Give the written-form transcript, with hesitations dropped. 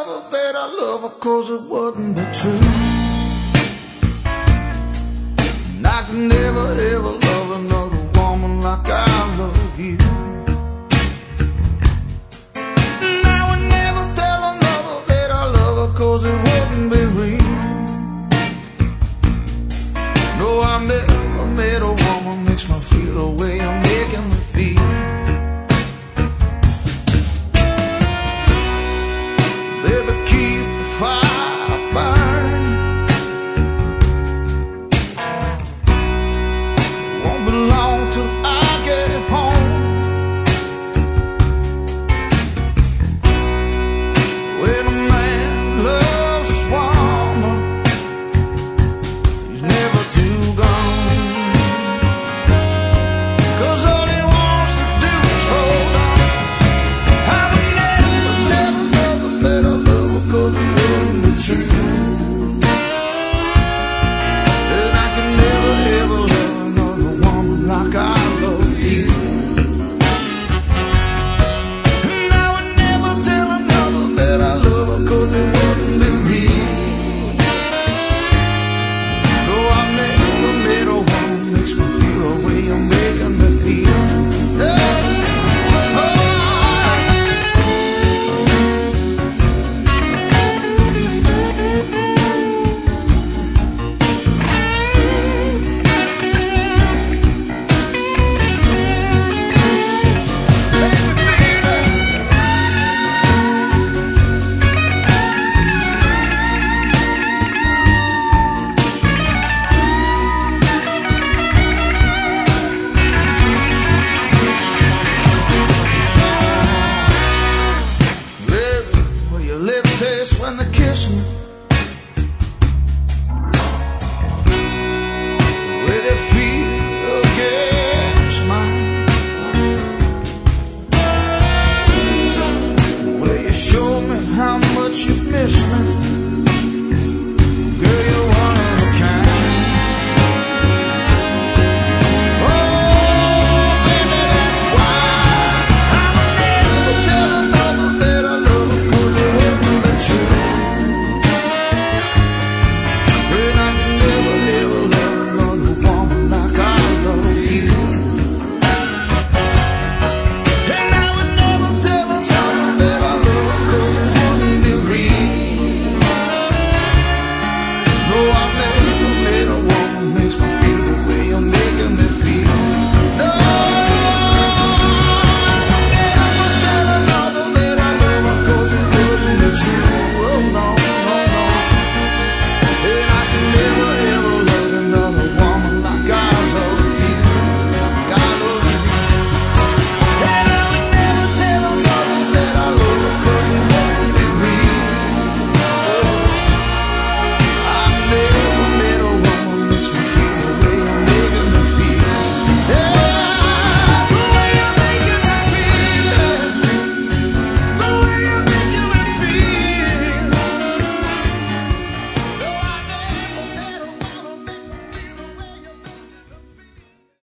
another that I love her 'cause it wouldn't be true. And I can never ever love another woman like I love you. And I would never tell another that I love her 'cause it wouldn't be real. No, I've never met a woman makes me feel the way you're making me feel. Baby, keep the fire burning. Won't be long till I get home. When a man loves his woman, he's never too gone. 'Cause all he wants to do is hold on. I would never tell another that I love her 'cause it wouldn't be true. And I can never ever love another woman like I love you. And I would never tell another that I love her 'cause it wouldn't be real. No, I've never met a woman that makes me feel the way you're making me feel. Yeah. Oh. Well, your lips taste when they kiss me.